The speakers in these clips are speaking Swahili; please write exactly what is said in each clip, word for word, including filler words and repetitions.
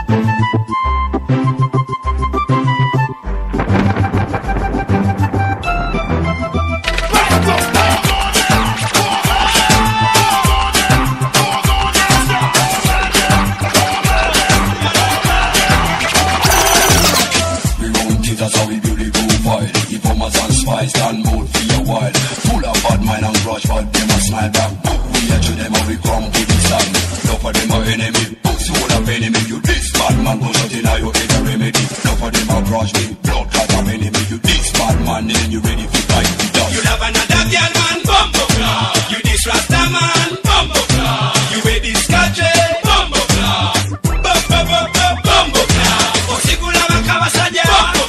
That's how we build the profile. If I'm a spice, stand bold for a while. Full of bad mind and grudge, but them a smile back. We are to them and we come to the sun. Enough of them are enemy. Books full of enemy. You this bad man go shut in your head a remedy. Enough of them are grudge me. Blood clot of enemy. You this bad man, then you ready for fight the dog. You love another girl man, bumbo club. You this rasta man, bumbo club. You wear this country, bumbo club. Bum bum bum bum bumbo club. Osikula makawasaja.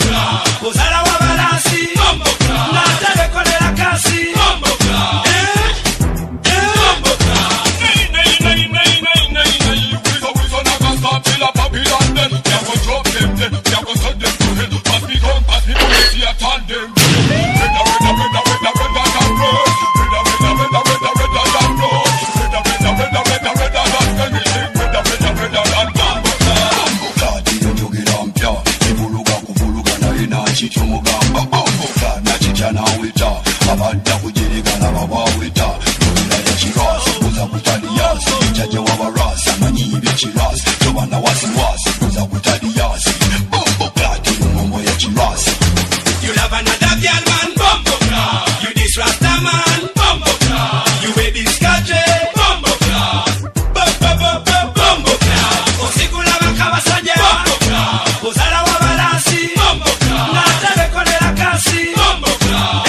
Kozala wa balansi Bombo Club Nata rekolera kasi Bombo Club Eh? Eh? Bombo Club Nay, nay, nay, nay, nay, nay, nay Wizo, wizo, naga start till a Babylon then Ya go drop them then Ya go send them to hell Pass me gun, pass me bullet See a turn them Redda, redda, redda, redda, redda, than blood Redda, redda, redda, redda, redda, than blood Redda, redda, redda, redda, redda, than anything Redda, redda, redda, than Bombo Club Bombo Club Tiyo jogira mpya Kivuluga kuvuluga na ina chichumugamba Bombo Club na chichana wita Abadda kujerigana babawita Yobira ya chirasi Kuza kutaliyasi Ichaje wabarasi Amanyibi chirasi Jobana wasi wasi Kuza kutaliyasi Bombo Club Tiyo ngombo ya chirasi You love another girl man Bombo Club You this rasta man Bombo Club You wear this country Bombo Club Bum bum bum bum Bombo Club Osikula makawasaja Bombo Club Kozala wa balansi Bombo Club Nata rekolera kasi Bombo Club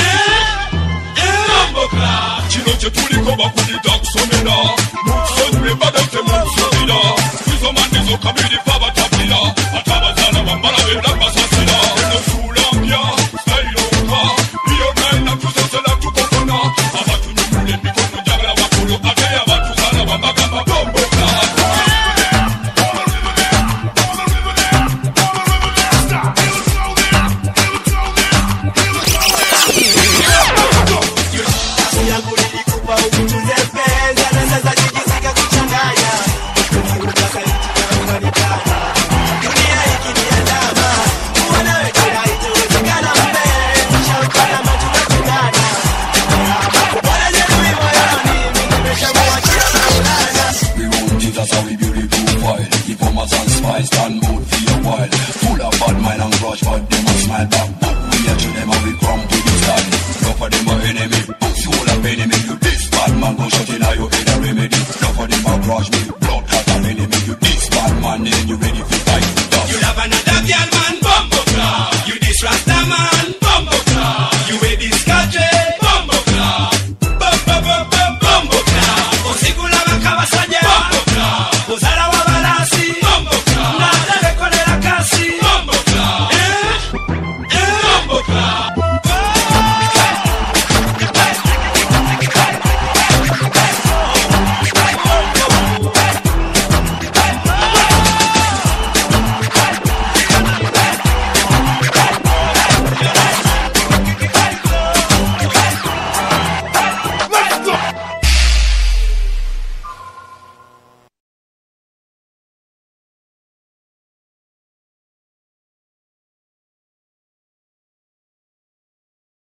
Eh? Eh? Bombo Club Chino chetuliko bakudita kusomera Mukusonwe badate mukusomera Wizo mandizo kabiri faba tapira Atabazana wambala wenda basasira Eno sulambia, style oka Iyo naina tusosela tukokona Abatu nyumule mikono jagala wakulu Ateya batuzana wambagamba Bombo Club That's how we build the profile. If I'm a spice, stand bold for a while.